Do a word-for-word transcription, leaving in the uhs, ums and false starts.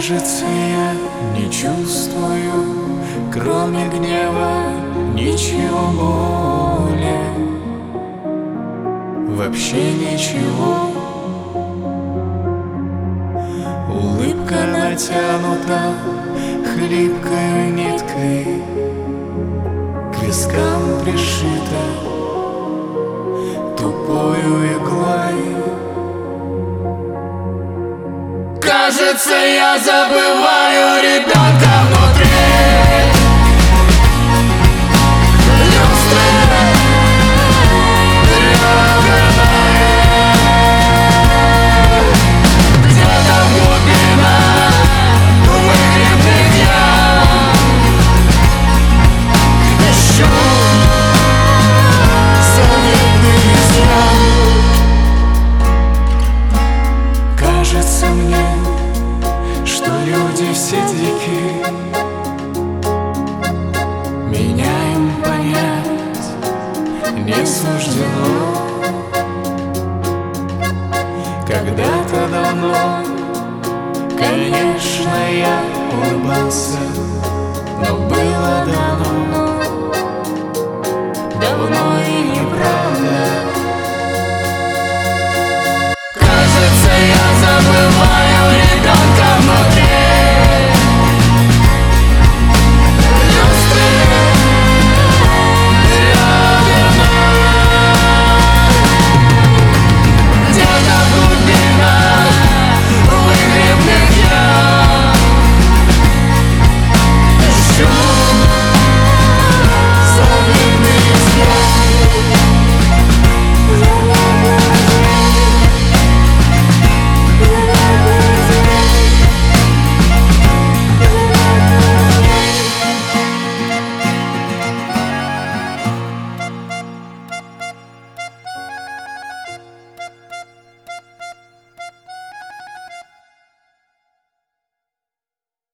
Кажется, я не чувствую, кроме гнева, ничего более. Вообще ничего. Улыбка натянута хлипкой ниткой, к вискам пришита тупою иглой. Кажется, я забываю ребенка внутри. Люстры реверные. Где-то в глубинах выгребных ям ищу заветные изъяны. Кажется мне, что люди все дикие, меня им понять не суждено. Когда-то давно, конечно, я улыбался, но было давно.